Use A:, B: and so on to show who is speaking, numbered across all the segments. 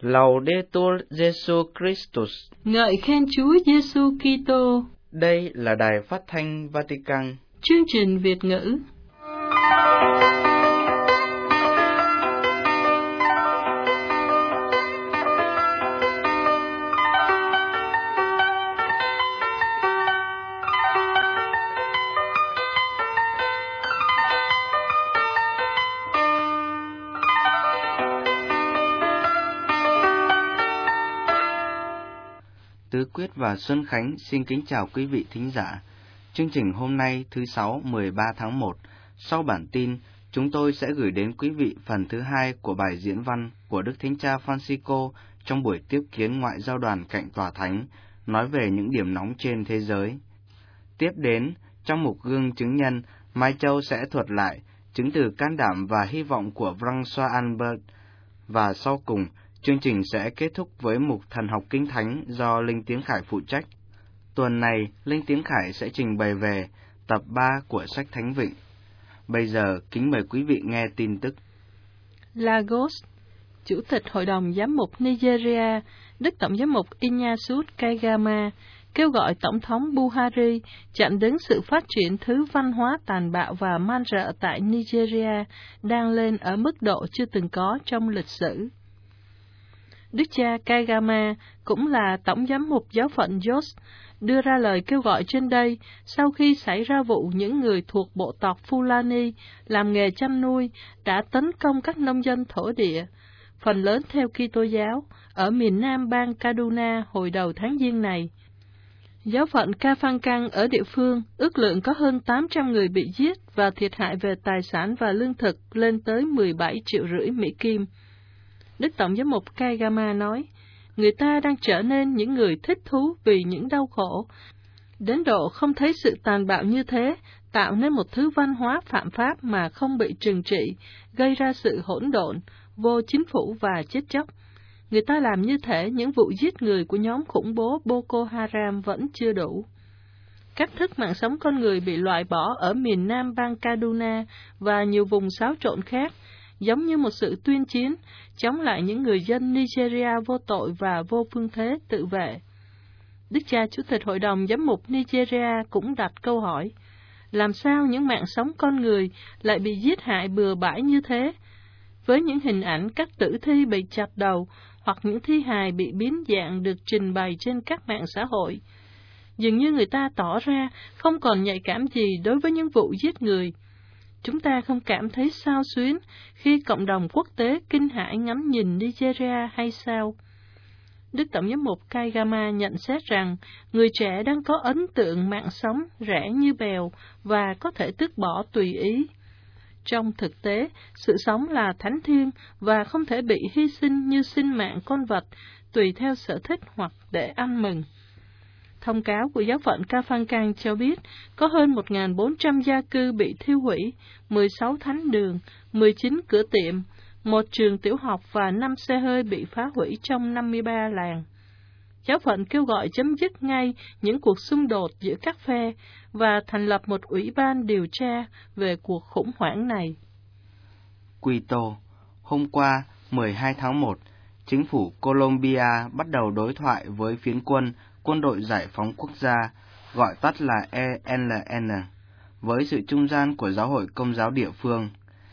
A: Laudetur Jesus Christus.
B: Ngợi khen Chúa Giêsu Kitô.
A: Đây là Đài Phát thanh Vatican.
B: Chương trình Việt ngữ.
A: Tứ Quyết và Xuân Khánh xin kính chào quý vị thính giả. Chương trình hôm nay thứ Sáu 13 tháng 1, sau bản tin, chúng tôi sẽ gửi đến quý vị phần thứ hai của bài diễn văn của Đức Thánh Cha Francisco trong buổi tiếp kiến ngoại giao đoàn cạnh Tòa Thánh, nói về những điểm nóng trên thế giới. Tiếp đến, trong mục gương chứng nhân, Mai Châu sẽ thuật lại chứng từ can đảm và hy vọng của François Albert. Và sau cùng, chương trình sẽ kết thúc với mục thần học kinh thánh do Linh Tiến Khải phụ trách. Tuần này, Linh Tiến Khải sẽ trình bày về tập 3 của sách Thánh Vịnh. Bây giờ, kính mời quý vị nghe tin tức.
B: Lagos, Chủ tịch Hội đồng Giám mục Nigeria, Đức Tổng giám mục Ignatius Kagama, kêu gọi Tổng thống Buhari chặn đứng sự phát triển thứ văn hóa tàn bạo và man rợ tại Nigeria đang lên ở mức độ chưa từng có trong lịch sử. Đức cha Kagama, cũng là Tổng giám mục giáo phận Jos, đưa ra lời kêu gọi trên đây sau khi xảy ra vụ những người thuộc bộ tộc Fulani làm nghề chăn nuôi đã tấn công các nông dân thổ địa, phần lớn theo Kitô giáo, ở miền nam bang Kaduna hồi đầu tháng Giêng này. Giáo phận Kafankan ở địa phương ước lượng có hơn 800 người bị giết và thiệt hại về tài sản và lương thực lên tới 17,5 triệu Mỹ Kim. Đức Tổng giám mục Kagama nói, người ta đang trở nên những người thích thú vì những đau khổ, đến độ không thấy sự tàn bạo như thế tạo nên một thứ văn hóa phạm pháp mà không bị trừng trị, gây ra sự hỗn độn, vô chính phủ và chết chóc. Người ta làm như thể những vụ giết người của nhóm khủng bố Boko Haram vẫn chưa đủ. Cách thức mạng sống con người bị loại bỏ ở miền nam bang Kaduna và nhiều vùng xáo trộn khác, giống như một sự tuyên chiến chống lại những người dân Nigeria vô tội và vô phương thế tự vệ. Đức cha Chủ tịch Hội đồng Giám mục Nigeria cũng đặt câu hỏi, làm sao những mạng sống con người lại bị giết hại bừa bãi như thế, với những hình ảnh các tử thi bị chặt đầu hoặc những thi hài bị biến dạng được trình bày trên các mạng xã hội. Dường như người ta tỏ ra không còn nhạy cảm gì đối với những vụ giết người. Chúng ta không cảm thấy xao xuyến khi cộng đồng quốc tế kinh hãi ngắm nhìn Nigeria hay sao? Đức Tổng giám mục Kagama nhận xét rằng người trẻ đang có ấn tượng mạng sống rẻ như bèo và có thể tước bỏ tùy ý. Trong thực tế, sự sống là thánh thiêng và không thể bị hy sinh như sinh mạng con vật tùy theo sở thích hoặc để ăn mừng. Thông cáo của giáo phận Kafankan cho biết có hơn 1.400 gia cư bị thiêu hủy, 16 thánh đường, 19 cửa tiệm, 1 trường tiểu học và 5 xe hơi bị phá hủy trong 53 làng. Giáo phận kêu gọi chấm dứt ngay những cuộc xung đột giữa các phe và thành lập một ủy ban điều tra về cuộc khủng hoảng này.
A: Quito, hôm qua 12 tháng 1, chính phủ Colombia bắt đầu đối thoại với phiến Quân đội Giải phóng Quốc gia, gọi tắt là ELN, với sự trung gian của Giáo hội Công giáo địa phương.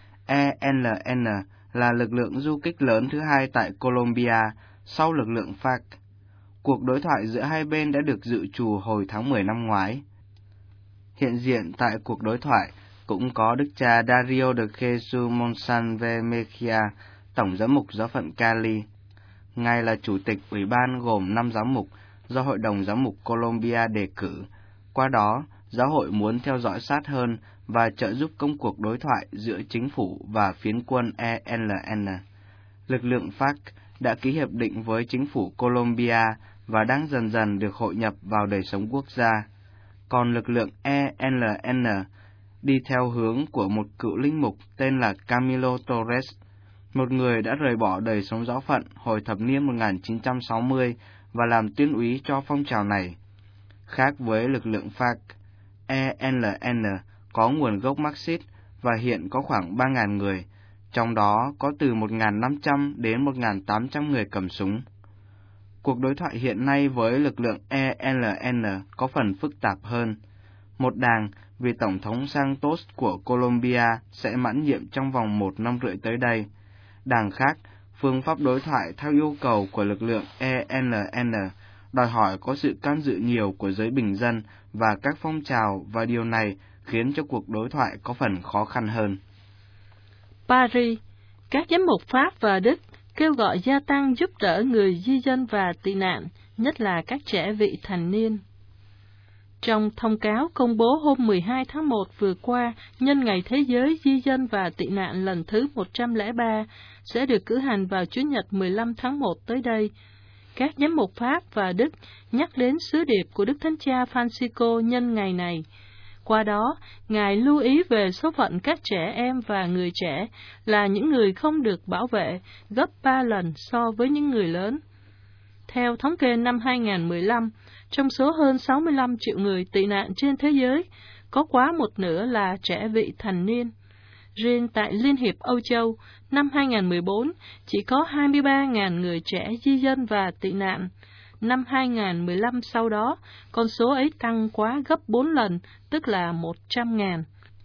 A: ELN là lực lượng du kích lớn thứ hai tại Colombia sau lực lượng FARC. Cuộc đối thoại giữa hai bên đã được dự trù hồi tháng 10 năm ngoái. Hiện diện tại cuộc đối thoại cũng có Đức cha Dario de Jesus Monsalve Mejia, Tổng giám mục giáo phận Cali. Ngài là chủ tịch ủy ban gồm 5 giám mục do Hội đồng Giám mục Colombia đề cử. Qua đó, giáo hội muốn theo dõi sát hơn và trợ giúp công cuộc đối thoại giữa chính phủ và phiến quân ELN. Lực lượng FARC đã ký hiệp định với chính phủ Colombia và đang dần dần được hội nhập vào đời sống quốc gia. Còn lực lượng ELN đi theo hướng của một cựu linh mục tên là Camilo Torres, một người đã rời bỏ đời sống giáo phận hồi thập niên 1960 và làm tuyên úy cho phong trào này. Khác với lực lượng FARC, ELN có nguồn gốc Marxist và hiện có khoảng 3.000 người, trong đó có từ 1.500 đến 1.800 người cầm súng. Cuộc đối thoại hiện nay với lực lượng ELN có phần phức tạp hơn. Một đảng vì Tổng thống Santos của Colombia sẽ mãn nhiệm trong vòng 1 năm rưỡi tới đây. Đảng khác, phương pháp đối thoại theo yêu cầu của lực lượng ELN đòi hỏi có sự can dự nhiều của giới bình dân và các phong trào, và điều này khiến cho cuộc đối thoại có phần khó khăn hơn.
B: Paris, các giám mục Pháp và Đức kêu gọi gia tăng giúp đỡ người di dân và tị nạn, nhất là các trẻ vị thành niên. Trong thông cáo công bố hôm 12 tháng 1 vừa qua, nhân ngày Thế giới Di dân và Tị nạn lần thứ 103, sẽ được cử hành vào Chủ nhật 15 tháng 1 tới đây, các giám mục Pháp và Đức nhắc đến sứ điệp của Đức Thánh Cha Francisco nhân ngày này. Qua đó, Ngài lưu ý về số phận các trẻ em và người trẻ là những người không được bảo vệ gấp 3 lần so với những người lớn. Theo thống kê năm 2015, trong số hơn 65 triệu người tị nạn trên thế giới, có quá một nửa là trẻ vị thành niên. Riêng tại Liên hiệp Âu Châu, năm 2014, chỉ có 23.000 người trẻ di dân và tị nạn. Năm 2015 sau đó, con số ấy tăng quá gấp 4 lần, tức là 100.000.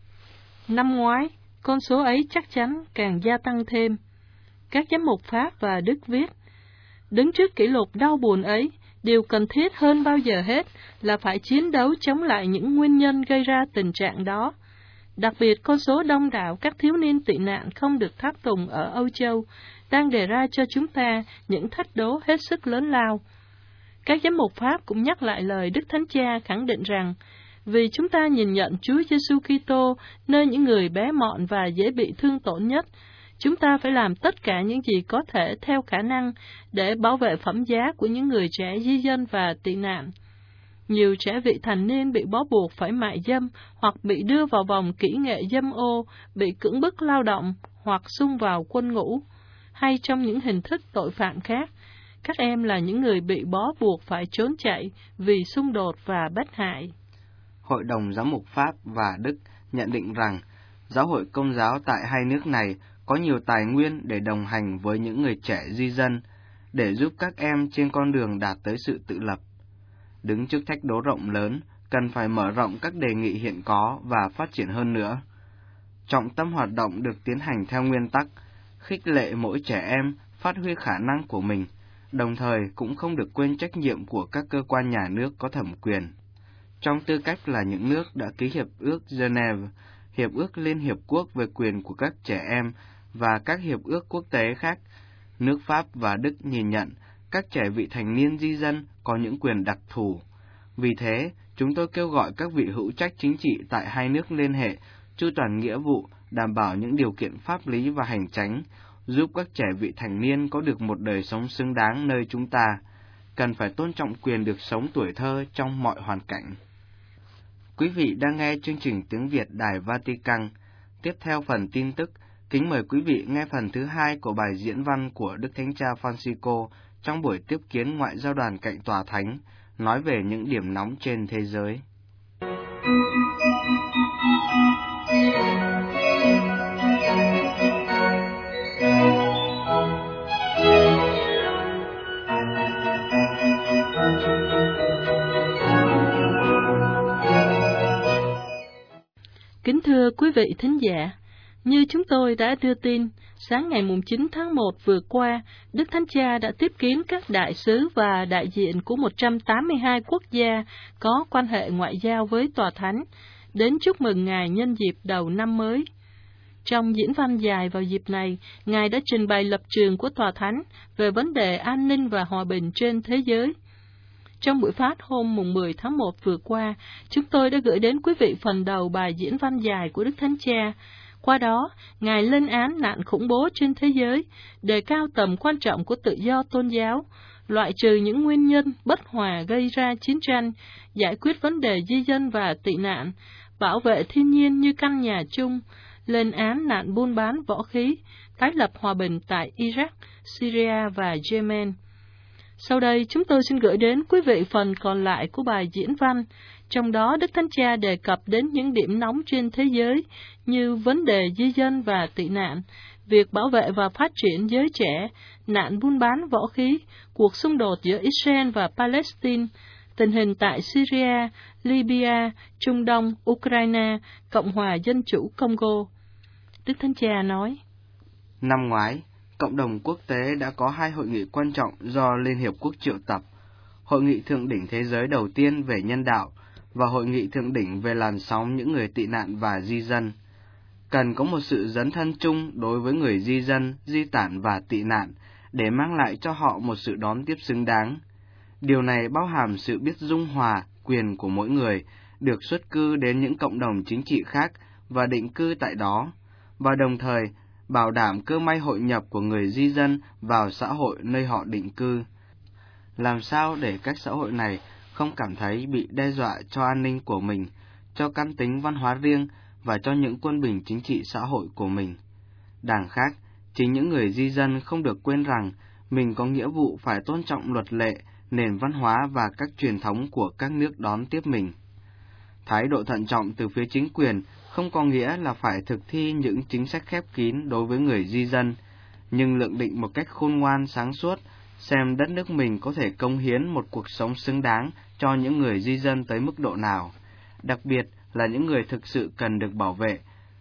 B: Năm ngoái, con số ấy chắc chắn càng gia tăng thêm. Các giám mục Pháp và Đức viết, đứng trước kỷ lục đau buồn ấy, điều cần thiết hơn bao giờ hết là phải chiến đấu chống lại những nguyên nhân gây ra tình trạng đó. Đặc biệt, con số đông đảo các thiếu niên tị nạn không được tháp tùng ở Âu Châu đang đề ra cho chúng ta những thách đố hết sức lớn lao. Các giám mục Pháp cũng nhắc lại lời Đức Thánh Cha khẳng định rằng, vì chúng ta nhìn nhận Chúa Giêsu Kitô nơi những người bé mọn và dễ bị thương tổn nhất, chúng ta phải làm tất cả những gì có thể theo khả năng để bảo vệ phẩm giá của những người trẻ di dân và tị nạn. Nhiều trẻ vị thành niên bị bó buộc phải mại dâm hoặc bị đưa vào vòng kỹ nghệ dâm ô, bị cưỡng bức lao động hoặc xung vào quân ngũ, hay trong những hình thức tội phạm khác. Các em là những người bị bó buộc phải trốn chạy vì xung đột và bất hại.
A: Hội đồng Giám mục Pháp và Đức nhận định rằng giáo hội Công giáo tại hai nước này có nhiều tài nguyên để đồng hành với những người trẻ di dân, để giúp các em trên con đường đạt tới sự tự lập. Đứng trước thách đố rộng lớn, cần phải mở rộng các đề nghị hiện có và phát triển hơn nữa. Trọng tâm hoạt động được tiến hành theo nguyên tắc, khích lệ mỗi trẻ em phát huy khả năng của mình, đồng thời cũng không được quên trách nhiệm của các cơ quan nhà nước có thẩm quyền. Trong tư cách là những nước đã ký Hiệp ước Geneva, Hiệp ước Liên Hiệp Quốc về quyền của các trẻ em và các hiệp ước quốc tế khác, nước Pháp và Đức nhìn nhận các trẻ vị thành niên di dân có những quyền đặc thù. Vì thế, chúng tôi kêu gọi các vị hữu trách chính trị tại hai nước liên hệ, chu toàn nghĩa vụ, đảm bảo những điều kiện pháp lý và hành chánh, giúp các trẻ vị thành niên có được một đời sống xứng đáng nơi chúng ta, cần phải tôn trọng quyền được sống tuổi thơ trong mọi hoàn cảnh. Quý vị đang nghe chương trình tiếng Việt Đài Vatican. Tiếp theo phần tin tức, kính mời quý vị nghe phần thứ 2 của bài diễn văn của Đức Thánh Cha Francisco trong buổi tiếp kiến ngoại giao đoàn cạnh Tòa Thánh, nói về những điểm nóng trên thế giới.
B: Kính thưa quý vị thính giả, như chúng tôi đã đưa tin, sáng ngày 9 tháng 1 vừa qua, Đức Thánh Cha đã tiếp kiến các đại sứ và đại diện của 182 quốc gia có quan hệ ngoại giao với Tòa Thánh, đến chúc mừng Ngài nhân dịp đầu năm mới. Trong diễn văn dài vào dịp này, Ngài đã trình bày lập trường của Tòa Thánh về vấn đề an ninh và hòa bình trên thế giới. Trong buổi phát hôm 10 tháng 1 vừa qua, chúng tôi đã gửi đến quý vị phần đầu bài diễn văn dài của Đức Thánh Cha. Qua đó, Ngài lên án nạn khủng bố trên thế giới, đề cao tầm quan trọng của tự do tôn giáo, loại trừ những nguyên nhân bất hòa gây ra chiến tranh, giải quyết vấn đề di dân và tị nạn, bảo vệ thiên nhiên như căn nhà chung, lên án nạn buôn bán võ khí, tái lập hòa bình tại Iraq, Syria và Yemen. Sau đây, chúng tôi xin gửi đến quý vị phần còn lại của bài diễn văn, trong đó Đức Thánh Cha đề cập đến những điểm nóng trên thế giới như vấn đề di dân và tị nạn, việc bảo vệ và phát triển giới trẻ, nạn buôn bán võ khí, cuộc xung đột giữa Israel và Palestine, tình hình tại Syria, Libya, Trung Đông, Ukraine, Cộng hòa Dân chủ Congo. Đức Thánh Cha nói,
A: năm ngoái, cộng đồng quốc tế đã có 2 hội nghị quan trọng do Liên Hiệp Quốc triệu tập, Hội nghị thượng đỉnh thế giới đầu tiên về nhân đạo và Hội nghị thượng đỉnh về làn sóng những người tị nạn và di dân. Cần có một sự dấn thân chung đối với người di dân, di tản và tị nạn để mang lại cho họ một sự đón tiếp xứng đáng. Điều này bao hàm sự biết dung hòa quyền của mỗi người được xuất cư đến những cộng đồng chính trị khác và định cư tại đó, và đồng thời bảo đảm cơ may hội nhập của người di dân vào xã hội nơi họ định cư. Làm sao để các xã hội này không cảm thấy bị đe dọa cho an ninh của mình, cho căn tính văn hóa riêng và cho những quân bình chính trị xã hội của mình. Đằng khác, chính những người di dân không được quên rằng mình có nghĩa vụ phải tôn trọng luật lệ, nền văn hóa và các truyền thống của các nước đón tiếp mình. Thái độ thận trọng từ phía chính quyền không có nghĩa là phải thực thi những chính sách khép kín đối với người di dân, nhưng lượng định một cách khôn ngoan sáng suốt, xem đất nước mình có thể cống hiến một cuộc sống xứng đáng cho những người di dân tới mức độ nào, đặc biệt là những người thực sự cần được bảo vệ,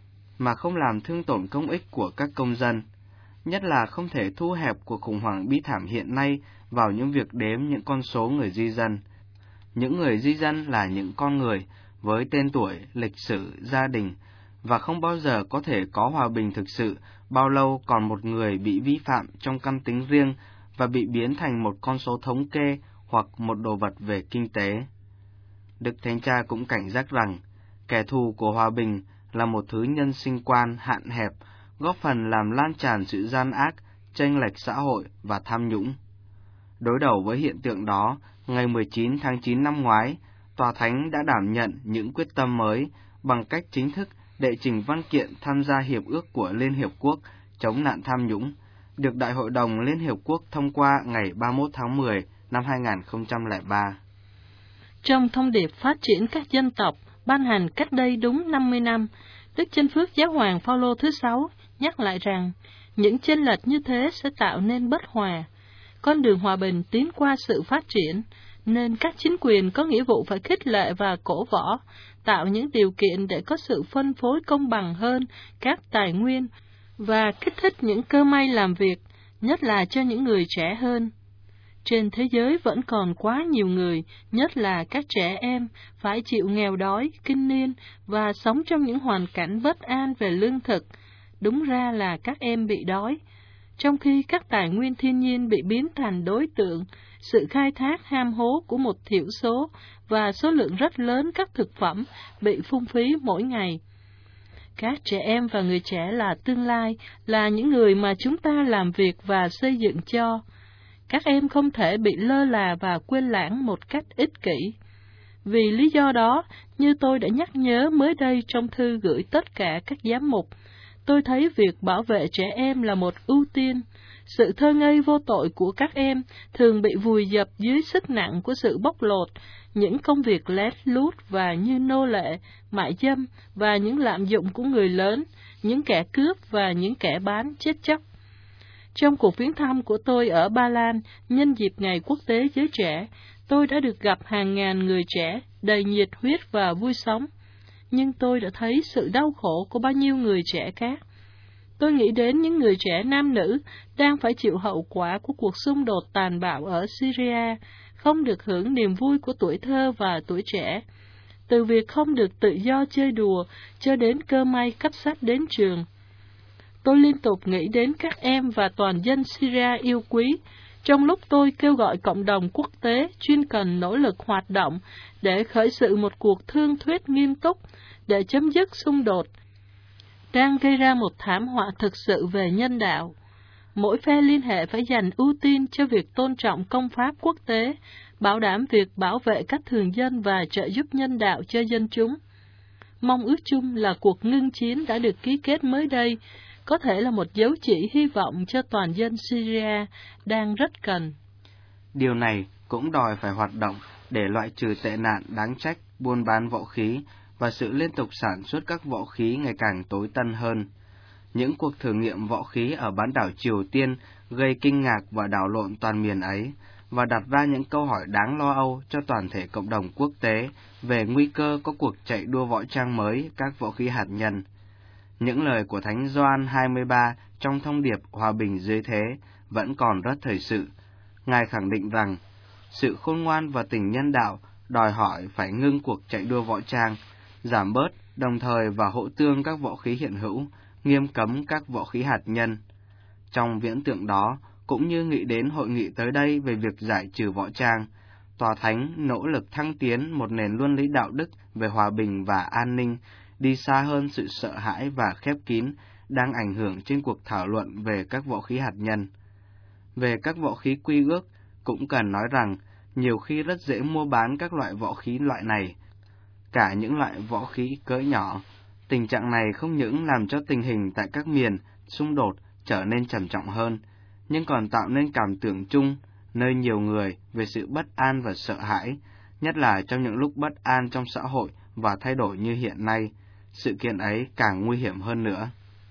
A: mà không làm thương tổn công ích của các công dân, nhất là không thể thu hẹp cuộc khủng hoảng bi thảm hiện nay vào những việc đếm những con số người di dân. Những người di dân là những con người với tên tuổi, lịch sử, gia đình, và không bao giờ có thể có hòa bình thực sự bao lâu còn một người bị vi phạm trong căn tính riêng và bị biến thành một con số thống kê hoặc một đồ vật về kinh tế. Đức Thánh Cha cũng cảnh giác rằng, kẻ thù của hòa bình là một thứ nhân sinh quan hạn hẹp, góp phần làm lan tràn sự gian ác, chênh lệch xã hội và tham nhũng. Đối đầu với hiện tượng đó, ngày 19 tháng 9 năm ngoái, Tòa Thánh đã đảm nhận những quyết tâm mới bằng cách chính thức đệ trình văn kiện tham gia Hiệp ước của Liên Hiệp Quốc chống nạn tham nhũng, được Đại hội đồng Liên Hiệp Quốc thông qua ngày 31 tháng 10 năm 2003.
B: Trong thông điệp phát triển các dân tộc ban hành cách đây đúng 50 năm, Đức Chánh Phước Giáo hoàng Phaolô thứ 6 nhắc lại rằng những chênh lệch như thế sẽ tạo nên bất hòa. Con đường hòa bình tiến qua sự phát triển, nên các chính quyền có nghĩa vụ phải khích lệ và cổ võ, tạo những điều kiện để có sự phân phối công bằng hơn các tài nguyên và kích thích những cơ may làm việc, nhất là cho những người trẻ hơn. Trên thế giới vẫn còn quá nhiều người, nhất là các trẻ em, phải chịu nghèo đói, kinh niên và sống trong những hoàn cảnh bất an về lương thực. Đúng ra là các em bị đói, trong khi các tài nguyên thiên nhiên bị biến thành đối tượng sự khai thác ham hố của một thiểu số và số lượng rất lớn các thực phẩm bị phung phí mỗi ngày. Các trẻ em và người trẻ là tương lai, là những người mà chúng ta làm việc và xây dựng cho. Các em không thể bị lơ là và quên lãng một cách ích kỷ. Vì lý do đó, như tôi đã nhắc nhớ mới đây trong thư gửi tất cả các giám mục, tôi thấy việc bảo vệ trẻ em là một ưu tiên. Sự thơ ngây vô tội của các em thường bị vùi dập dưới sức nặng của sự bóc lột, những công việc lén lút và như nô lệ, mại dâm và những lạm dụng của người lớn, những kẻ cướp và những kẻ bán chết chóc. Trong cuộc viếng thăm của tôi ở Ba Lan nhân dịp Ngày Quốc tế Giới Trẻ, tôi đã được gặp hàng ngàn người trẻ đầy nhiệt huyết và vui sống. Nhưng tôi đã thấy sự đau khổ của bao nhiêu người trẻ khác. Tôi nghĩ đến những người trẻ nam nữ đang phải chịu hậu quả của cuộc xung đột tàn bạo ở Syria, không được hưởng niềm vui của tuổi thơ và tuổi trẻ. Từ việc không được tự do chơi đùa cho đến cơ may cấp sách đến trường. Tôi liên tục nghĩ đến các em và toàn dân Syria yêu quý, trong lúc tôi kêu gọi cộng đồng quốc tế chuyên cần nỗ lực hoạt động để khởi sự một cuộc thương thuyết nghiêm túc để chấm dứt xung đột, đang gây ra một thảm họa thực sự về nhân đạo. Mỗi phe liên hệ phải dành ưu tiên cho việc tôn trọng công pháp quốc tế, bảo đảm việc bảo vệ các thường dân và trợ giúp nhân đạo cho dân chúng. Mong ước chung là cuộc ngưng chiến đã được ký kết mới đây, có thể là một dấu chỉ hy vọng cho toàn dân Syria đang rất cần.
A: Điều này cũng đòi phải hoạt động để loại trừ tệ nạn đáng trách buôn bán võ khí và sự liên tục sản xuất các võ khí ngày càng tối tân hơn. Những cuộc thử nghiệm võ khí ở bán đảo Triều Tiên gây kinh ngạc và đảo lộn toàn miền ấy, và đặt ra những câu hỏi đáng lo âu cho toàn thể cộng đồng quốc tế về nguy cơ có cuộc chạy đua võ trang mới các vũ khí hạt nhân. Những lời của Thánh Gioan 23 trong thông điệp Hòa bình dưới thế vẫn còn rất thời sự. Ngài khẳng định rằng, sự khôn ngoan và tình nhân đạo đòi hỏi phải ngưng cuộc chạy đua võ trang, giảm bớt, đồng thời và hỗ tương các vũ khí hiện hữu, nghiêm cấm các vũ khí hạt nhân. Trong viễn tượng đó, cũng như nghĩ đến hội nghị tới đây về việc giải trừ võ trang, Tòa Thánh nỗ lực thăng tiến một nền luân lý đạo đức về hòa bình và an ninh, đi xa hơn sự sợ hãi và khép kín đang ảnh hưởng trên cuộc thảo luận về các vũ khí hạt nhân. Về các vũ khí quy ước, cũng cần nói rằng nhiều khi rất dễ mua bán các loại vũ khí loại này, cả những loại vũ khí cỡ nhỏ. Tình trạng này không những làm cho tình hình tại các miền xung đột trở nên trầm trọng hơn, nhưng còn tạo nên cảm tưởng chung nơi nhiều người về sự bất an và sợ hãi, nhất là trong những lúc bất an trong xã hội và thay đổi như hiện nay. Sự kiện ấy càng nguy hiểm hơn nữa.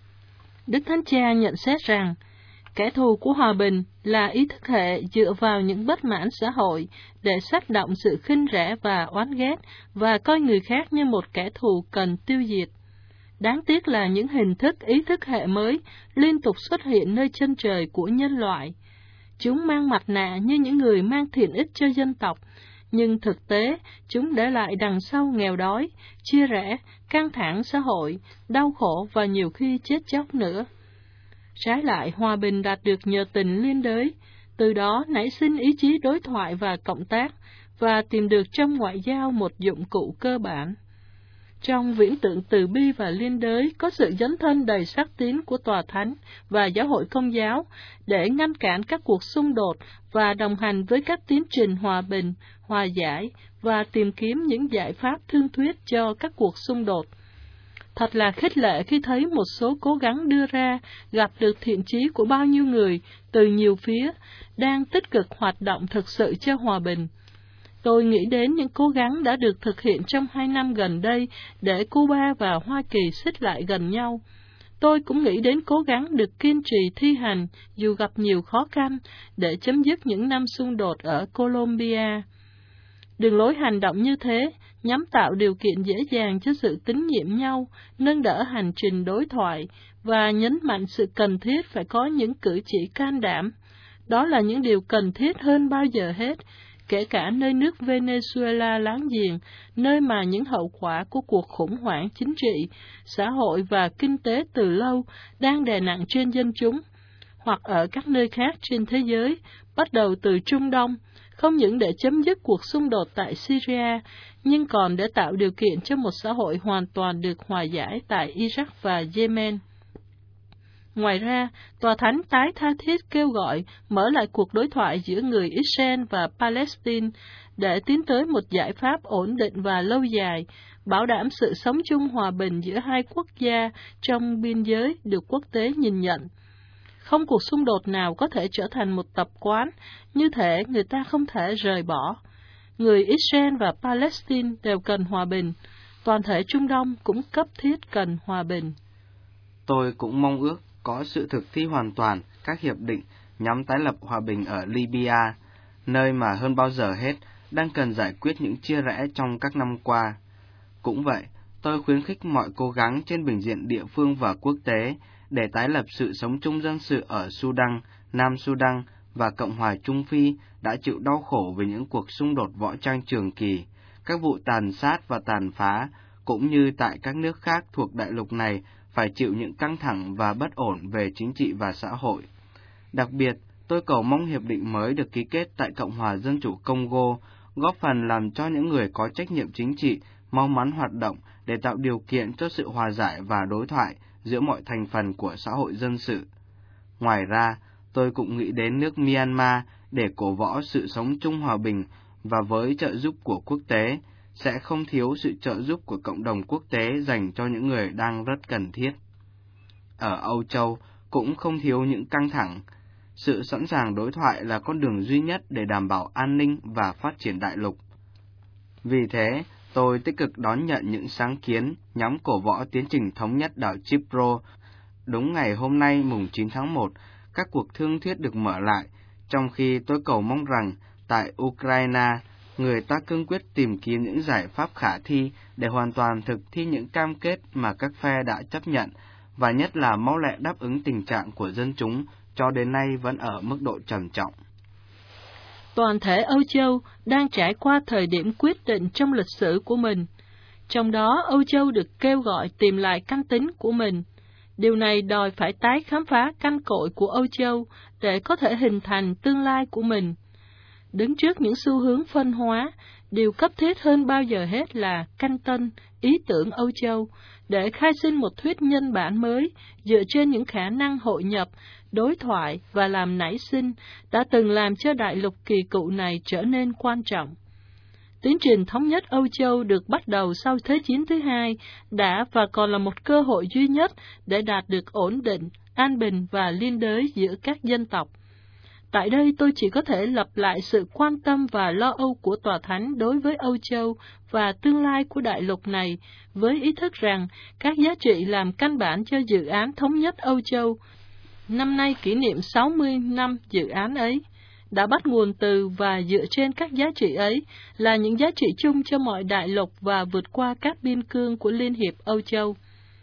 B: Đức Thánh Cha nhận xét rằng, kẻ thù của hòa bình là ý thức hệ dựa vào những bất mãn xã hội để sách động sự khinh rẻ và oán ghét và coi người khác như một kẻ thù cần tiêu diệt. Đáng tiếc là những hình thức ý thức hệ mới liên tục xuất hiện nơi chân trời của nhân loại. Chúng mang mặt nạ như những người mang thiện ích cho dân tộc, nhưng thực tế chúng để lại đằng sau nghèo đói, chia rẽ, căng thẳng xã hội, đau khổ và nhiều khi chết chóc nữa. Trái lại, hòa bình đạt được nhờ tình liên đới, từ đó nảy sinh ý chí đối thoại và cộng tác, và tìm được trong ngoại giao một dụng cụ cơ bản. Trong viễn tượng từ bi và liên đới có sự dấn thân đầy sắc tín của Tòa Thánh và Giáo hội Công giáo để ngăn cản các cuộc xung đột và đồng hành với các tiến trình hòa bình, hòa giải và tìm kiếm những giải pháp thương thuyết cho các cuộc xung đột. Thật là khích lệ khi thấy một số cố gắng đưa ra gặp được thiện chí của bao nhiêu người từ nhiều phía đang tích cực hoạt động thực sự cho hòa bình. Tôi nghĩ đến những cố gắng đã được thực hiện trong 2 năm gần đây để Cuba và Hoa Kỳ xích lại gần nhau. Tôi cũng nghĩ đến cố gắng được kiên trì thi hành dù gặp nhiều khó khăn để chấm dứt những năm xung đột ở Colombia. Đường lối hành động như thế nhằm tạo điều kiện dễ dàng cho sự tín nhiệm nhau, nâng đỡ hành trình đối thoại và nhấn mạnh sự cần thiết phải có những cử chỉ can đảm. Đó là những điều cần thiết hơn bao giờ hết, kể cả nơi nước Venezuela láng giềng, nơi mà những hậu quả của cuộc khủng hoảng chính trị, xã hội và kinh tế từ lâu đang đè nặng trên dân chúng, hoặc ở các nơi khác trên thế giới, bắt đầu từ Trung Đông, không những để chấm dứt cuộc xung đột tại Syria, nhưng còn để tạo điều kiện cho một xã hội hoàn toàn được hòa giải tại Iraq và Yemen. Ngoài ra, Tòa Thánh tái tha thiết kêu gọi mở lại cuộc đối thoại giữa người Israel và Palestine để tiến tới một giải pháp ổn định và lâu dài, bảo đảm sự sống chung hòa bình giữa hai quốc gia trong biên giới được quốc tế nhìn nhận. Không cuộc xung đột nào có thể trở thành một tập quán, như thể người ta không thể rời bỏ. Người Israel và Palestine đều cần hòa bình, toàn thể Trung Đông cũng cấp thiết cần hòa bình.
A: Tôi cũng mong ước có sự thực thi hoàn toàn các hiệp định nhằm tái lập hòa bình ở Libya, nơi mà hơn bao giờ hết đang cần giải quyết những chia rẽ trong các năm qua. Cũng vậy, tôi khuyến khích mọi cố gắng trên bình diện địa phương và quốc tế để tái lập sự sống chung dân sự ở Sudan, Nam Sudan và Cộng hòa Trung Phi đã chịu đau khổ vì những cuộc xung đột võ trang trường kỳ, các vụ tàn sát và tàn phá, cũng như tại các nước khác thuộc đại lục này phải chịu những căng thẳng và bất ổn về chính trị và xã hội. Đặc biệt, tôi cầu mong hiệp định mới được ký kết tại Cộng hòa Dân chủ Congo góp phần làm cho những người có trách nhiệm chính trị mau mắn hoạt động để tạo điều kiện cho sự hòa giải và đối thoại giữa mọi thành phần của xã hội dân sự. Ngoài ra, tôi cũng nghĩ đến nước Myanmar để cổ võ sự sống chung hòa bình, và với trợ giúp của quốc tế, sẽ không thiếu sự trợ giúp của cộng đồng quốc tế dành cho những người đang rất cần thiết. Ở Âu Châu cũng không thiếu những căng thẳng. Sự sẵn sàng đối thoại là con đường duy nhất để đảm bảo an ninh và phát triển đại lục. Vì thế, tôi tích cực đón nhận những sáng kiến nhằm cổ võ tiến trình thống nhất đảo Chipro Đúng ngày hôm nay mùng 9 tháng 1, các cuộc thương thuyết được mở lại, trong khi tôi cầu mong rằng tại Ukraine, người ta cương quyết tìm kiếm những giải pháp khả thi để hoàn toàn thực thi những cam kết mà các phe đã chấp nhận, và nhất là mau lẹ đáp ứng tình trạng của dân chúng cho đến nay vẫn ở mức độ trầm trọng.
B: Toàn thể Âu Châu đang trải qua thời điểm quyết định trong lịch sử của mình. Trong đó, Âu Châu được kêu gọi tìm lại căn tính của mình. Điều này đòi phải tái khám phá căn cội của Âu Châu để có thể hình thành tương lai của mình. Đứng trước những xu hướng phân hóa, điều cấp thiết hơn bao giờ hết là canh tân, ý tưởng Âu Châu, để khai sinh một thuyết nhân bản mới dựa trên những khả năng hội nhập, đối thoại và làm nảy sinh đã từng làm cho đại lục kỳ cựu này trở nên quan trọng. Tiến trình thống nhất Âu Châu được bắt đầu sau Thế chiến thứ hai đã và còn là một cơ hội duy nhất để đạt được ổn định, an bình và liên đới giữa các dân tộc. Tại đây tôi chỉ có thể lặp lại sự quan tâm và lo âu của Tòa Thánh đối với Âu Châu và tương lai của đại lục này, với ý thức rằng các giá trị làm căn bản cho dự án thống nhất Âu Châu, năm nay kỷ niệm 60 năm dự án ấy, đã bắt nguồn từ và dựa trên các giá trị ấy là những giá trị chung cho mọi đại lục và vượt qua các biên cương của Liên hiệp Âu Châu.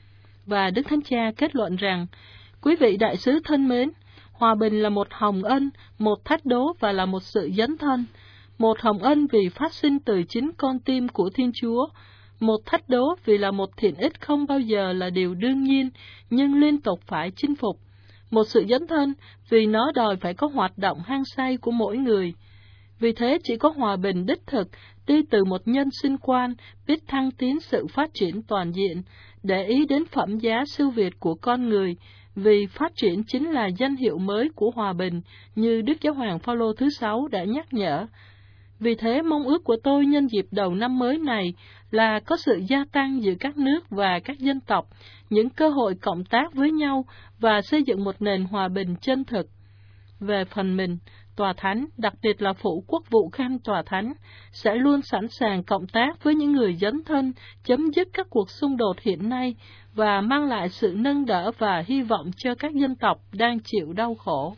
B: Và Đức Thánh Cha kết luận rằng, quý vị đại sứ thân mến, hòa bình là một hồng ân, một thách đố và là một sự dấn thân. Một hồng ân vì phát sinh từ chính con tim của Thiên Chúa, một thách đố vì là một thiện ích không bao giờ là điều đương nhiên, nhưng liên tục phải chinh phục. Một sự dấn thân vì nó đòi phải có hoạt động hăng say của mỗi người. Vì thế chỉ có hòa bình đích thực đi từ một nhân sinh quan biết thăng tiến sự phát triển toàn diện, để ý đến phẩm giá siêu việt của con người, vì phát triển chính là danh hiệu mới của hòa bình, như Đức Giáo hoàng Phaolô thứ 6 đã nhắc nhở. Vì thế mong ước của tôi nhân dịp đầu năm mới này là có sự gia tăng giữa các nước và các dân tộc, những cơ hội cộng tác với nhau và xây dựng một nền hòa bình chân thực. Về phần mình, Tòa Thánh, đặc biệt là Phủ Quốc vụ Khanh Tòa Thánh, sẽ luôn sẵn sàng cộng tác với những người dấn thân, chấm dứt các cuộc xung đột hiện nay và mang lại sự nâng đỡ và hy vọng cho các dân tộc đang chịu đau khổ.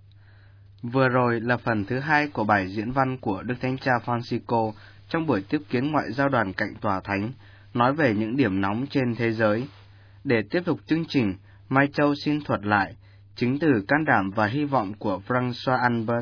A: Vừa rồi là phần thứ 2 của bài diễn văn của Đức Thánh Cha Francisco trong buổi tiếp kiến ngoại giao đoàn cạnh Tòa Thánh, nói về những điểm nóng trên thế giới. Để tiếp tục chương trình, Mai Châu xin thuật lại chứng từ can đảm và hy vọng của François Albert.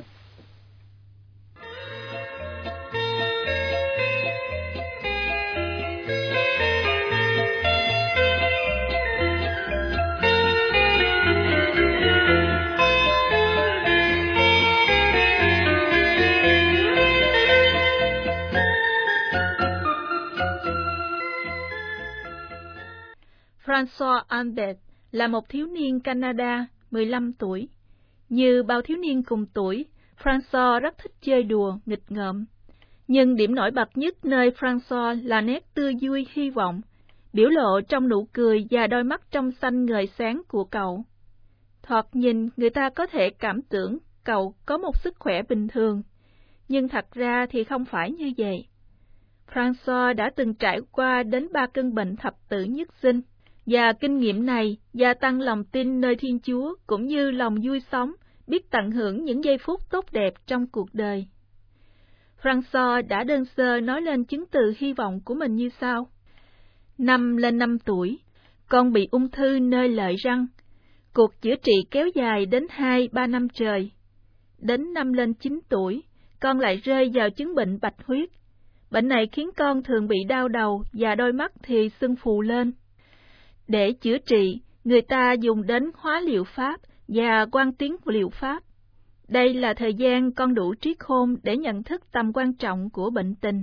C: François Albert là một thiếu niên Canada, 15 tuổi. Như bao thiếu niên cùng tuổi, François rất thích chơi đùa, nghịch ngợm. Nhưng điểm nổi bật nhất nơi François là nét tươi vui hy vọng, biểu lộ trong nụ cười và đôi mắt trong xanh ngời sáng của cậu. Thoạt nhìn, người ta có thể cảm tưởng cậu có một sức khỏe bình thường, nhưng thật ra thì không phải như vậy. François đã từng trải qua đến 3 cơn bệnh thập tử nhất sinh, và kinh nghiệm này gia tăng lòng tin nơi Thiên Chúa cũng như lòng vui sống, biết tận hưởng những giây phút tốt đẹp trong cuộc đời. François đã đơn sơ nói lên chứng từ hy vọng của mình như sau. Năm lên 5 tuổi, con bị ung thư nơi lợi răng. Cuộc chữa trị kéo dài đến 2-3 năm trời. Đến năm lên 9 tuổi, con lại rơi vào chứng bệnh bạch huyết. Bệnh này khiến con thường bị đau đầu và đôi mắt thì sưng phù lên. Để chữa trị, người ta dùng đến hóa liệu pháp và quang tiến liệu pháp. Đây là thời gian con đủ trí khôn để nhận thức tầm quan trọng của bệnh tình.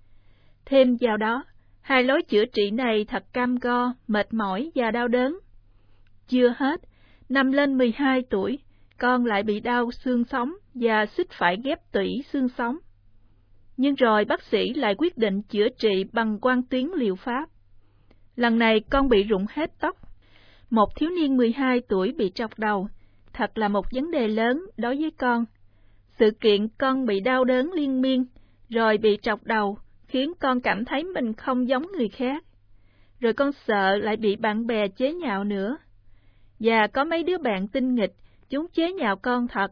C: Thêm vào đó, hai lối chữa trị này thật cam go, mệt mỏi và đau đớn. Chưa hết, năm lên 12 tuổi, con lại bị đau xương sống và suýt phải ghép tủy xương sống. Nhưng rồi bác sĩ lại quyết định chữa trị bằng quang tuyến liệu pháp. Lần này con bị rụng hết tóc. Một thiếu niên 12 tuổi bị trọc đầu, thật là một vấn đề lớn đối với con. Sự kiện con bị đau đớn liên miên, rồi bị trọc đầu, khiến con cảm thấy mình không giống người khác. Rồi con sợ lại bị bạn bè chế nhạo nữa. và có mấy đứa bạn tinh nghịch, chúng chế nhạo con thật.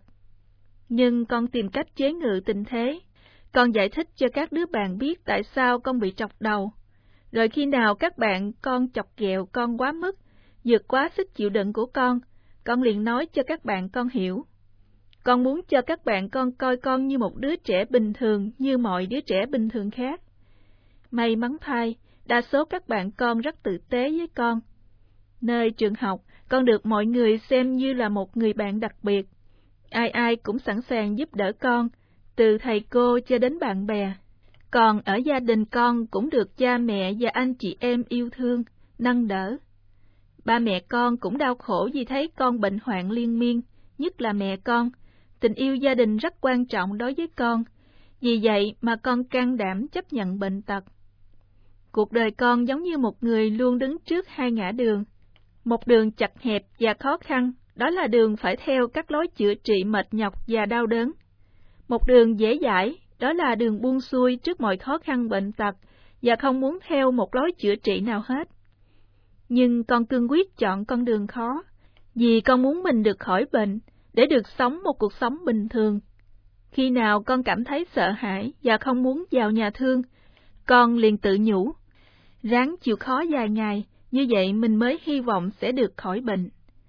C: Nhưng con tìm cách chế ngự tình thế. Con giải thích cho các đứa bạn biết tại sao con bị trọc đầu. Rồi khi nào các bạn con chọc ghẹo con quá mức, vượt quá sức chịu đựng của con liền nói cho các bạn con hiểu. Con muốn cho các bạn con coi con như một đứa trẻ bình thường như mọi đứa trẻ bình thường khác. May mắn thay, đa số các bạn con rất tử tế với con. Nơi trường học, con được mọi người xem như là một người bạn đặc biệt. Ai ai cũng sẵn sàng giúp đỡ con, từ thầy cô cho đến bạn bè. Còn ở gia đình con cũng được cha mẹ và anh chị em yêu thương, nâng đỡ. Ba mẹ con cũng đau khổ vì thấy con bệnh hoạn liên miên, nhất là mẹ con. Tình yêu gia đình rất quan trọng đối với con, vì vậy mà con can đảm chấp nhận bệnh tật. Cuộc đời con giống như một người luôn đứng trước hai ngã đường. Một đường chật hẹp và khó khăn, đó là đường phải theo các lối chữa trị mệt nhọc và đau đớn. Một đường dễ dãi, đó là đường buông xuôi trước mọi khó khăn bệnh tật và không muốn theo một lối chữa trị nào hết. Nhưng con cương quyết chọn con đường khó, vì con muốn mình được khỏi bệnh, để được sống một cuộc sống bình thường. Khi nào con cảm thấy sợ hãi và không muốn vào nhà thương, con liền tự nhủ, ráng chịu khó vài ngày, như vậy mình mới hy vọng sẽ được khỏi bệnh.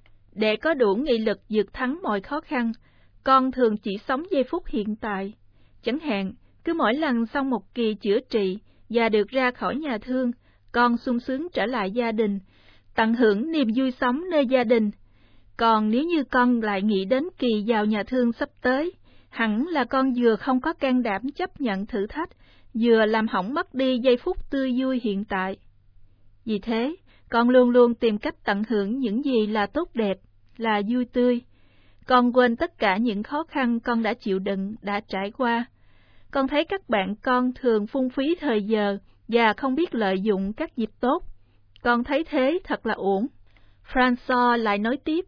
C: Để có đủ nghị lực vượt thắng mọi khó khăn, con thường chỉ sống giây phút hiện tại. Chẳng hạn, cứ mỗi lần xong một kỳ chữa trị và được ra khỏi nhà thương, con sung sướng trở lại gia đình, tận hưởng niềm vui sống nơi gia đình. Còn nếu như con lại nghĩ đến kỳ vào nhà thương sắp tới, hẳn là con vừa không có can đảm chấp nhận thử thách, vừa làm hỏng mất đi giây phút tươi vui hiện tại. Vì thế, con luôn luôn tìm cách tận hưởng những gì là tốt đẹp, là vui tươi. Con quên tất cả những khó khăn con đã chịu đựng, đã trải qua. Con thấy các bạn con thường phung phí thời giờ và không biết lợi dụng các dịp tốt. Con thấy thế thật là uổng. François lại nói tiếp,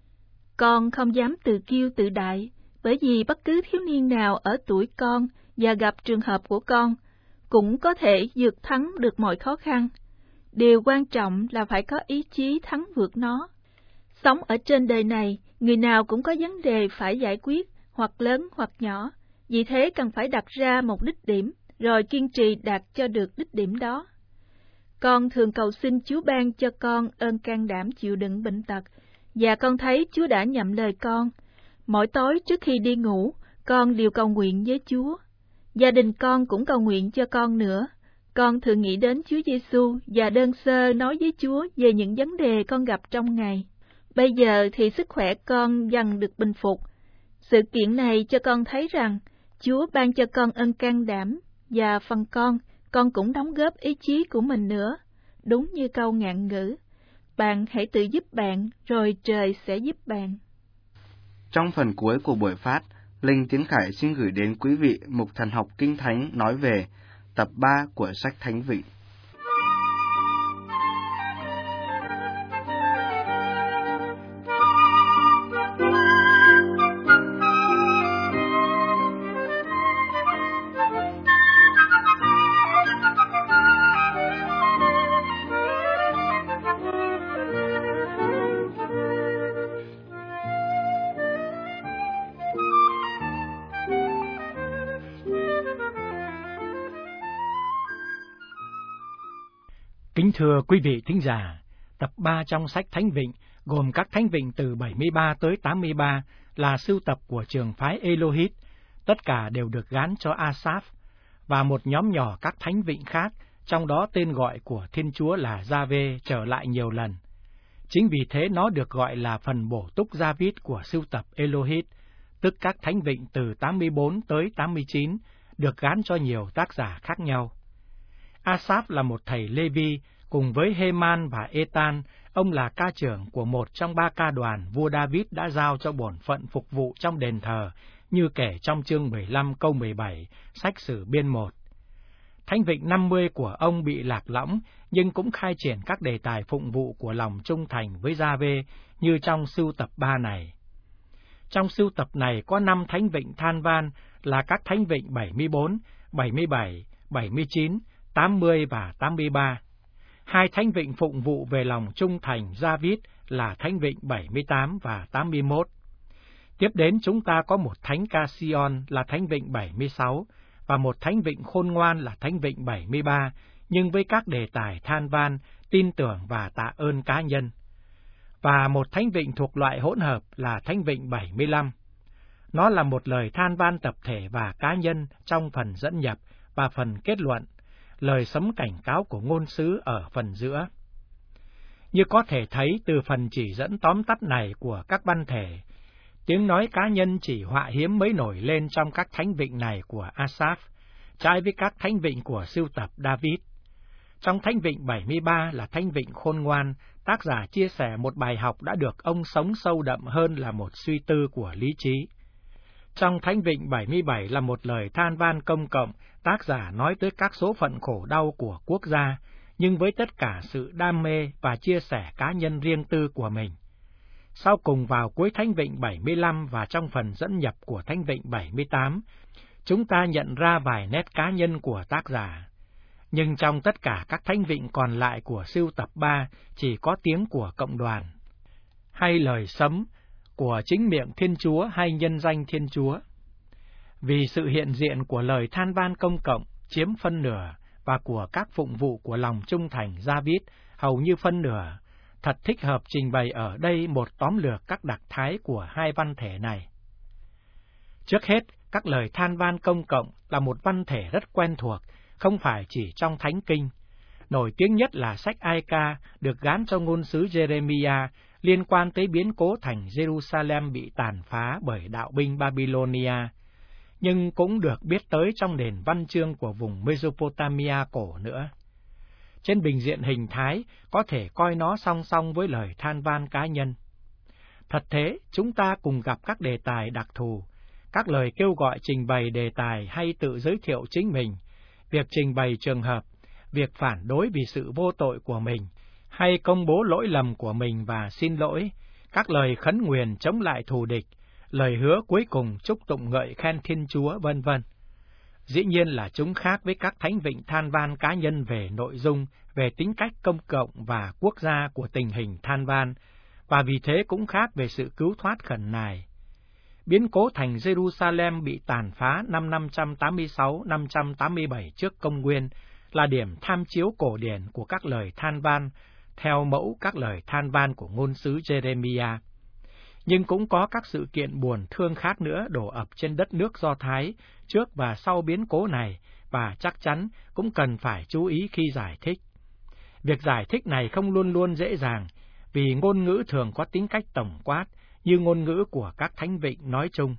C: con không dám tự kiêu tự đại, bởi vì bất cứ thiếu niên nào ở tuổi con và gặp trường hợp của con cũng có thể vượt thắng được mọi khó khăn. Điều quan trọng là phải có ý chí thắng vượt nó. Sống ở trên đời này, người nào cũng có vấn đề phải giải quyết, hoặc lớn hoặc nhỏ. Vì thế cần phải đặt ra một đích điểm, rồi kiên trì đạt cho được đích điểm đó. Con thường cầu xin Chúa ban cho con ơn can đảm chịu đựng bệnh tật, và con thấy Chúa đã nhậm lời con. Mỗi tối trước khi đi ngủ, con đều cầu nguyện với Chúa. Gia đình con cũng cầu nguyện cho con nữa. Con thường nghĩ đến Chúa Giêsu và đơn sơ nói với Chúa về những vấn đề con gặp trong ngày. Bây giờ thì sức khỏe con dần được bình phục. Sự kiện này cho con thấy rằng Chúa ban cho con ơn can đảm, và phần con cũng đóng góp ý chí của mình nữa. Đúng như câu ngạn ngữ, bạn hãy tự giúp bạn, rồi trời sẽ giúp bạn.
A: Trong phần cuối của buổi phát, Linh Tiến Khải xin gửi đến quý vị mục thần học Kinh Thánh nói về tập 3 của sách Thánh Vịnh.
D: Kính thưa quý vị thính giả, tập 3 trong sách Thánh Vịnh gồm các Thánh Vịnh từ 73 tới 83 là sưu tập của trường phái Elohit, tất cả đều được gán cho Asaph, và một nhóm nhỏ các Thánh Vịnh khác, trong đó tên gọi của Thiên Chúa là Gia-vê trở lại nhiều lần. Chính vì thế nó được gọi là phần bổ túc Gia-vít của sưu tập Elohit, tức các Thánh Vịnh từ 84 tới 89, được gán cho nhiều tác giả khác nhau. Asaph là một thầy Lê-vi, cùng với Heman và Etan, ông là ca trưởng của một trong 3 ca đoàn vua David đã giao cho bổn phận phục vụ trong đền thờ, như kể trong chương 15 câu 17, sách Sử Biên 1. Thánh Vịnh 50 của ông bị lạc lõng, nhưng cũng khai triển các đề tài phụng vụ của lòng trung thành với Gia-vê, như trong sưu tập 3 này. Trong sưu tập này có 5 Thánh Vịnh than van là các Thánh Vịnh 74, 77, 79, 80 và 83. 2 Thánh Vịnh phụng vụ về lòng trung thành Gia-vít là thánh vịnh 78 và 81. Tiếp đến chúng ta có một thánh ca Sion là thánh vịnh 76 và một thánh vịnh khôn ngoan là thánh vịnh 73, nhưng với các đề tài than van, tin tưởng và tạ ơn cá nhân. Và một thánh vịnh thuộc loại hỗn hợp là thánh vịnh 75. Nó là một lời than van tập thể và cá nhân trong phần dẫn nhập và phần kết luận, lời sấm cảnh cáo của ngôn sứ ở phần giữa. Như có thể thấy từ phần chỉ dẫn tóm tắt này của các văn thể, tiếng nói cá nhân chỉ họa hiếm mới nổi lên trong các thánh vịnh này của Asaph, trái với các thánh vịnh của sưu tập David. Trong thánh vịnh 73 là thánh vịnh khôn ngoan, tác giả chia sẻ một bài học đã được ông sống sâu đậm hơn là một suy tư của lý trí. Trong thánh vịnh 77 là một lời than van công cộng, tác giả nói tới các số phận khổ đau của quốc gia, nhưng với tất cả sự đam mê và chia sẻ cá nhân riêng tư của mình. Sau cùng vào cuối thánh vịnh 75 và trong phần dẫn nhập của thánh vịnh 78, chúng ta nhận ra vài nét cá nhân của tác giả. Nhưng trong tất cả các thánh vịnh còn lại của sưu tập 3 chỉ có tiếng của cộng đoàn, hay lời sấm của chính miệng Thiên Chúa hay nhân danh Thiên Chúa. Vì sự hiện diện của lời than van công cộng chiếm phân nửa và của các phụng vụ của lòng trung thành David hầu như phân nửa, thật thích hợp trình bày ở đây một tóm lược các đặc thái của hai văn thể này. Trước hết, các lời than van công cộng là một văn thể rất quen thuộc, không phải chỉ trong Thánh Kinh. Nổi tiếng nhất là sách Ai-ca được gán cho ngôn sứ Jeremiah liên quan tới biến cố thành Jerusalem bị tàn phá bởi đạo binh Babylonia, nhưng cũng được biết tới trong nền văn chương của vùng Mesopotamia cổ nữa. Trên bình diện hình thái, có thể coi nó song song với lời than van cá nhân. Thật thế, chúng ta cùng gặp các đề tài đặc thù, các lời kêu gọi trình bày đề tài hay tự giới thiệu chính mình, việc trình bày trường hợp, việc phản đối vì sự vô tội của mình, hay công bố lỗi lầm của mình và xin lỗi, các lời khấn nguyền chống lại thù địch, lời hứa cuối cùng chúc tụng ngợi khen Thiên Chúa, vân vân. Dĩ nhiên là chúng khác với các thánh vịnh than van cá nhân về nội dung, về tính cách công cộng và quốc gia của tình hình than van, và vì thế cũng khác về sự cứu thoát khẩn nài. Biến cố thành Jerusalem bị tàn phá năm 586-587 trước công nguyên là điểm tham chiếu cổ điển của các lời than van, theo mẫu các lời than van của ngôn sứ Jeremiah. Nhưng cũng có các sự kiện buồn thương khác nữa đổ ập trên đất nước Do Thái trước và sau biến cố này, và chắc chắn cũng cần phải chú ý khi giải thích. Việc giải thích này không luôn luôn dễ dàng, vì ngôn ngữ thường có tính cách tổng quát, như ngôn ngữ của các thánh vịnh nói chung.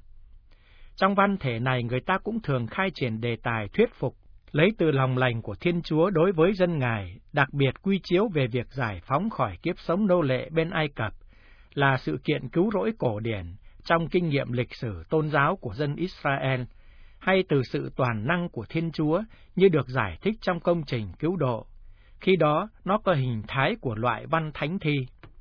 D: Trong văn thể này, người ta cũng thường khai triển đề tài thuyết phục, lấy từ lòng lành của Thiên Chúa đối với dân Ngài, đặc biệt quy chiếu về việc giải phóng khỏi kiếp sống nô lệ bên Ai Cập, là sự kiện cứu rỗi cổ điển trong kinh nghiệm lịch sử tôn giáo của dân Israel, hay từ sự toàn năng của Thiên Chúa như được giải thích trong công trình cứu độ. Khi đó, nó có hình thái của loại văn thánh thi.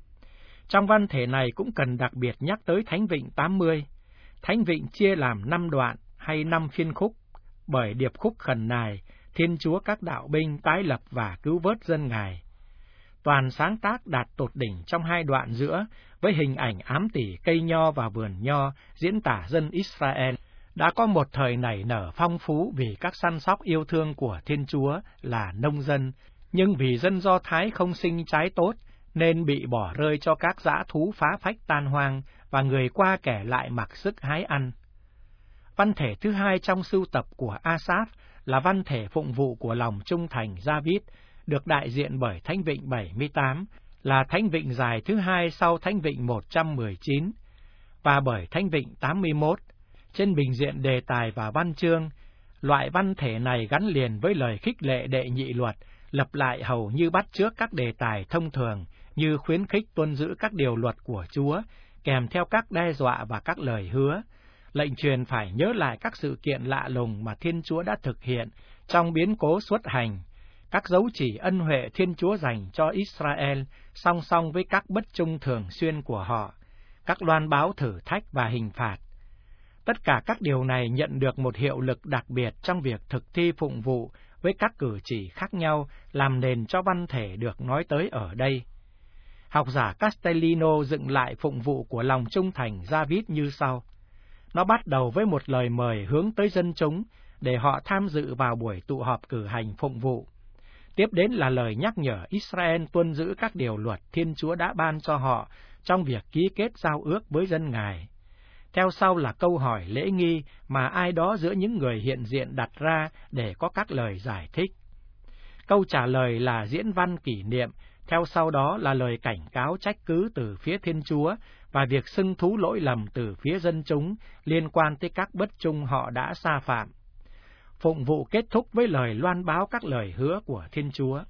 D: Trong văn thể này cũng cần đặc biệt nhắc tới Thánh Vịnh 80. Thánh Vịnh chia làm 5 đoạn hay 5 phiên khúc, bởi điệp khúc khẩn nài, Thiên Chúa các đạo binh tái lập và cứu vớt dân Ngài. Toàn sáng tác đạt tột đỉnh trong 2 đoạn giữa, với hình ảnh ám tỉ cây nho và vườn nho diễn tả dân Israel đã có một thời nảy nở phong phú vì các săn sóc yêu thương của Thiên Chúa là nông dân, nhưng vì dân Do Thái không sinh trái tốt, nên bị bỏ rơi cho các dã thú phá phách tan hoang, và người qua kẻ lại mặc sức hái ăn. Văn thể thứ hai trong sưu tập của Asaph là văn thể phụng vụ của lòng trung thành David, được đại diện bởi Thánh Vịnh 78, là Thánh Vịnh dài thứ hai sau Thánh Vịnh 119, và bởi Thánh Vịnh 81. Trên bình diện đề tài và văn chương, loại văn thể này gắn liền với lời khích lệ đệ nhị luật, lặp lại hầu như bắt chước các đề tài thông thường như khuyến khích tuân giữ các điều luật của Chúa, kèm theo các đe dọa và các lời hứa, lệnh truyền phải nhớ lại các sự kiện lạ lùng mà Thiên Chúa đã thực hiện trong biến cố xuất hành, các dấu chỉ ân huệ Thiên Chúa dành cho Israel song song với các bất trung thường xuyên của họ, các loan báo thử thách và hình phạt. Tất cả các điều này nhận được một hiệu lực đặc biệt trong việc thực thi phụng vụ với các cử chỉ khác nhau làm nền cho văn thể được nói tới ở đây. học giả Castellino dựng lại phụng vụ của lòng trung thành David như sau. Nó bắt đầu với một lời mời hướng tới dân chúng để họ tham dự vào buổi tụ họp cử hành phụng vụ. Tiếp đến là lời nhắc nhở Israel tuân giữ các điều luật Thiên Chúa đã ban cho họ trong việc ký kết giao ước với dân Ngài. Theo sau là câu hỏi lễ nghi mà ai đó giữa những người hiện diện đặt ra để có các lời giải thích. Câu trả lời là diễn văn kỷ niệm, theo sau đó là lời cảnh cáo trách cứ từ phía Thiên Chúa và việc xưng thú lỗi lầm từ phía dân chúng liên quan tới các bất trung họ đã sa phạm. Phụng vụ kết thúc với lời loan báo các lời hứa của Thiên Chúa.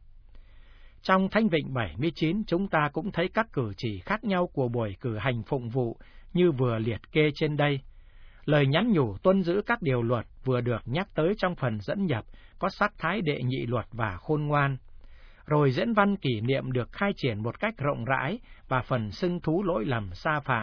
D: Trong Thánh Vịnh 79, chúng ta cũng thấy các cử chỉ khác nhau của buổi cử hành phụng vụ như vừa liệt kê trên đây. Lời nhắn nhủ tuân giữ các điều luật vừa được nhắc tới trong phần dẫn nhập có sắc thái đệ nhị luật và khôn ngoan. Rồi diễn văn kỷ niệm được khai triển một cách rộng rãi và phần xưng thú lỗi lầm sa phạm.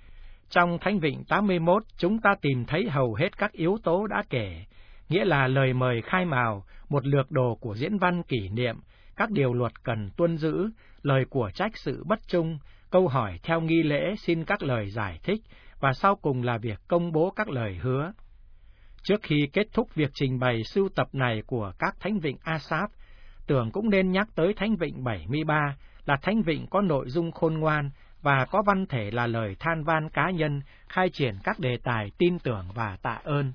D: Trong Thánh Vịnh 81, chúng ta tìm thấy hầu hết các yếu tố đã kể, nghĩa là lời mời khai mào, một lược đồ của diễn văn kỷ niệm, các điều luật cần tuân giữ, lời của trách sự bất trung, câu hỏi theo nghi lễ xin các lời giải thích, và sau cùng là việc công bố các lời hứa. Trước khi kết thúc việc trình bày sưu tập này của các Thánh Vịnh Asaph, tưởng cũng nên nhắc tới Thánh Vịnh 73 là Thánh Vịnh có nội dung khôn ngoan và có văn thể là lời than van cá nhân, khai triển các đề tài tin tưởng và tạ ơn.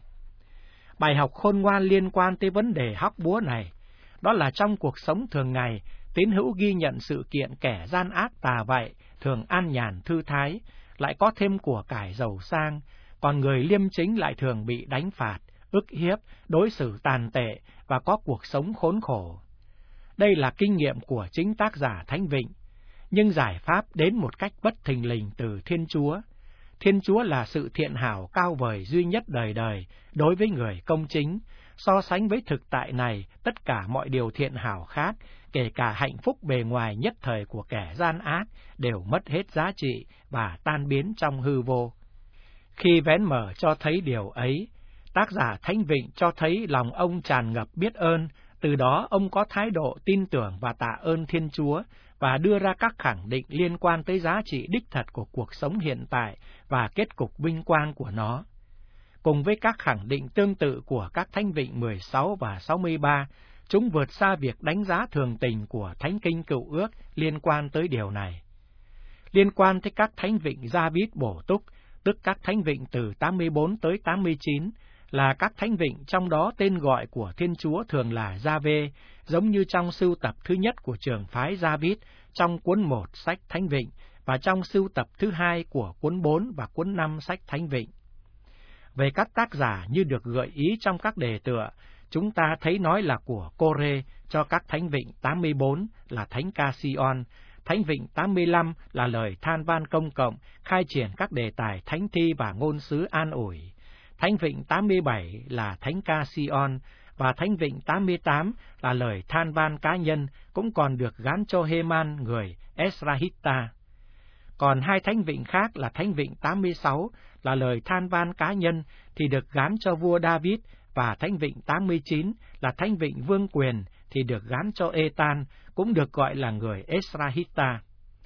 D: Bài học khôn ngoan liên quan tới vấn đề hóc búa này, đó là trong cuộc sống thường ngày, tín hữu ghi nhận sự kiện kẻ gian ác tà vậy, thường an nhàn thư thái, lại có thêm của cải giàu sang, còn người liêm chính lại thường bị đánh phạt, ức hiếp, đối xử tàn tệ và có cuộc sống khốn khổ. Đây là kinh nghiệm của chính tác giả Thánh Vịnh, nhưng giải pháp đến một cách bất thình lình từ Thiên Chúa. Thiên Chúa là sự thiện hảo cao vời duy nhất đời đời đối với người công chính. So sánh với thực tại này, tất cả mọi điều thiện hảo khác, kể cả hạnh phúc bề ngoài nhất thời của kẻ gian ác, đều mất hết giá trị và tan biến trong hư vô. Khi vén mở cho thấy điều ấy, tác giả Thánh Vịnh cho thấy lòng ông tràn ngập biết ơn, từ đó ông có thái độ tin tưởng và tạ ơn Thiên Chúa, và đưa ra các khẳng định liên quan tới giá trị đích thật của cuộc sống hiện tại và kết cục vinh quang của nó. Cùng với các khẳng định tương tự của các Thánh Vịnh 16 và 63, chúng vượt xa việc đánh giá thường tình của Thánh Kinh Cựu Ước liên quan tới điều này. Liên quan tới các Thánh Vịnh Gia Bít bổ túc, tức các Thánh Vịnh từ 84 tới 89, là các Thánh Vịnh trong đó tên gọi của Thiên Chúa thường là Gia-vê, giống như trong sưu tập thứ nhất của trường phái Gia Bít trong cuốn 1 sách Thánh Vịnh và trong sưu tập thứ 2 của cuốn 4 và cuốn 5 sách Thánh Vịnh. Về các tác giả như được gợi ý trong các đề tựa, chúng ta thấy nói là của Cô-rê cho các Thánh Vịnh 84 là Thánh Ca-si-on, Thánh Vịnh 85 là lời than van công cộng, khai triển các đề tài thánh thi và ngôn sứ an ủi. Thánh Vịnh 87 là Thánh Ca-si-on, và Thánh Vịnh 88 là lời than van cá nhân, cũng còn được gán cho Hê-man người Esrahita. Còn hai Thánh Vịnh khác là Thánh Vịnh 86 là lời than van cá nhân thì được gán cho vua David, và Thánh Vịnh 89 là Thánh Vịnh vương quyền thì được gán cho Ê-tan, cũng được gọi là người Esrahita.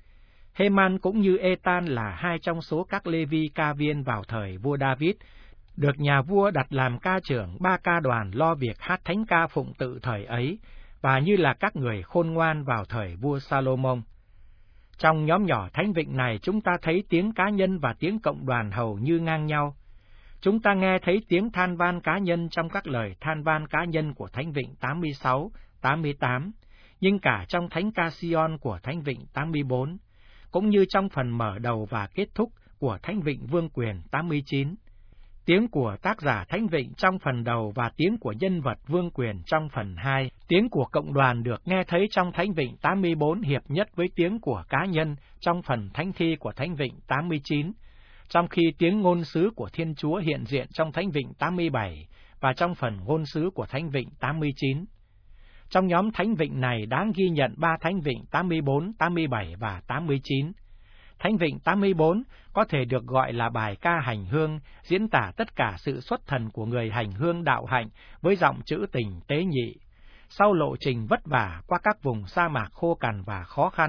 D: Hê-man cũng như Ê-tan là hai trong số các Lê-vi ca viên vào thời vua David, được nhà vua đặt làm ca trưởng 3 ca đoàn lo việc hát thánh ca phụng tự thời ấy, và như là các người khôn ngoan vào thời vua Salomon. Trong nhóm nhỏ Thánh Vịnh này, chúng ta thấy tiếng cá nhân và tiếng cộng đoàn hầu như ngang nhau. Chúng ta nghe thấy tiếng than van cá nhân trong các lời than van cá nhân của Thánh Vịnh 86, 88, nhưng cả trong Thánh Ca-si-on của Thánh Vịnh 84, cũng như trong phần mở đầu và kết thúc của Thánh Vịnh vương quyền 89. Tiếng của tác giả Thánh Vịnh trong phần đầu và tiếng của nhân vật vương quyền trong phần 2, tiếng của cộng đoàn được nghe thấy trong Thánh Vịnh 84 hiệp nhất với tiếng của cá nhân trong phần thánh thi của Thánh Vịnh 89, trong khi tiếng ngôn sứ của Thiên Chúa hiện diện trong Thánh Vịnh 87 và trong phần ngôn sứ của Thánh Vịnh 89. Trong nhóm Thánh Vịnh này đáng ghi nhận 3 Thánh Vịnh 84, 87 và 89. Thánh Vịnh 84 có thể được gọi là bài ca hành hương, diễn tả tất cả sự xuất thần của người hành hương đạo hạnh với giọng trữ tình tế nhị. Sau lộ trình vất vả qua các vùng sa mạc khô cằn và khó khăn,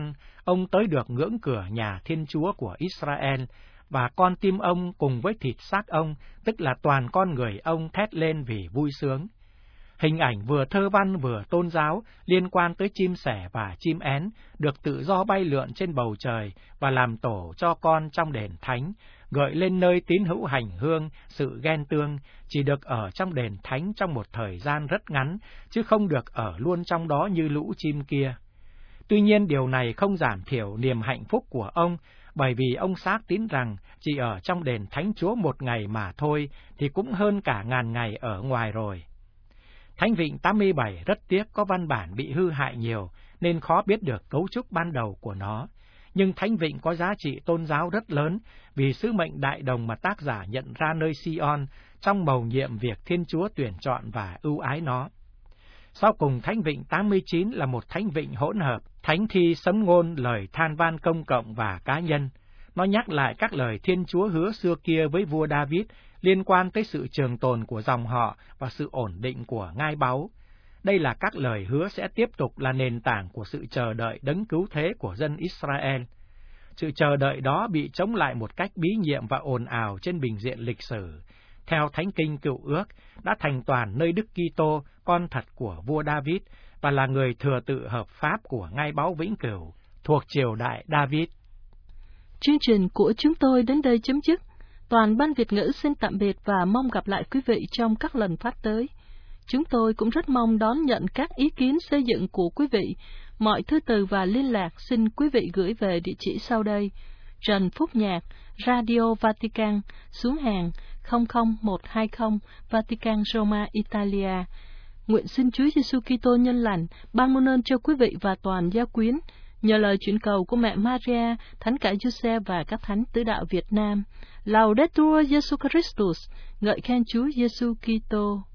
D: ông tới được ngưỡng cửa nhà Thiên Chúa của Israel, và con tim ông cùng với thịt xác ông, tức là toàn con người ông, thét lên vì vui sướng. Hình ảnh vừa thơ văn vừa tôn giáo liên quan tới chim sẻ và chim én được tự do bay lượn trên bầu trời và làm tổ cho con trong đền thánh, gợi lên nơi tín hữu hành hương sự ghen tương, chỉ được ở trong đền thánh trong một thời gian rất ngắn, chứ không được ở luôn trong đó như lũ chim kia. Tuy nhiên điều này không giảm thiểu niềm hạnh phúc của ông, bởi vì ông xác tín rằng chỉ ở trong đền Thánh Chúa một ngày mà thôi thì cũng hơn cả ngàn ngày ở ngoài rồi. Thánh Vịnh 87 rất tiếc có văn bản bị hư hại nhiều nên khó biết được cấu trúc ban đầu của nó, nhưng Thánh Vịnh có giá trị tôn giáo rất lớn vì sứ mệnh đại đồng mà tác giả nhận ra nơi Sion trong mầu nhiệm việc Thiên Chúa tuyển chọn và ưu ái nó. Sau cùng, Thánh Vịnh 89 là một thánh vịnh hỗn hợp, thánh thi sấm ngôn, lời than van công cộng và cá nhân. Nó nhắc lại các lời Thiên Chúa hứa xưa kia với vua David liên quan tới sự trường tồn của dòng họ và sự ổn định của ngai báu. Đây là các lời hứa sẽ tiếp tục là nền tảng của sự chờ đợi đấng cứu thế của dân Israel. Sự chờ đợi đó bị chống lại một cách bí nhiệm và ồn ào trên bình diện lịch sử. Theo Thánh Kinh Cựu Ước, đã thành toàn nơi Đức Kitô, con thật của vua David, và là người thừa tự hợp pháp của ngai báu vĩnh cửu, thuộc triều đại David.
B: Chương trình của chúng tôi đến đây chấm dứt. Toàn ban Việt ngữ xin tạm biệt và mong gặp lại quý vị trong các lần phát tới. Chúng tôi cũng rất mong đón nhận các ý kiến xây dựng của quý vị. Mọi thư từ và liên lạc xin quý vị gửi về địa chỉ sau đây: Trần Phúc Nhạc, Radio Vatican, xuống hàng 00120, Vatican, Roma, Italia. Nguyện xin Chúa Giêsu Kitô nhân lành ban muôn ơn cho quý vị và toàn gia quyến, nhờ lời chuyển cầu của mẹ Maria, Thánh cả Giuse và các thánh tứ đạo Việt Nam. Laudetur Jesus Christus, ngợi khen Chúa Giêsu Kitô.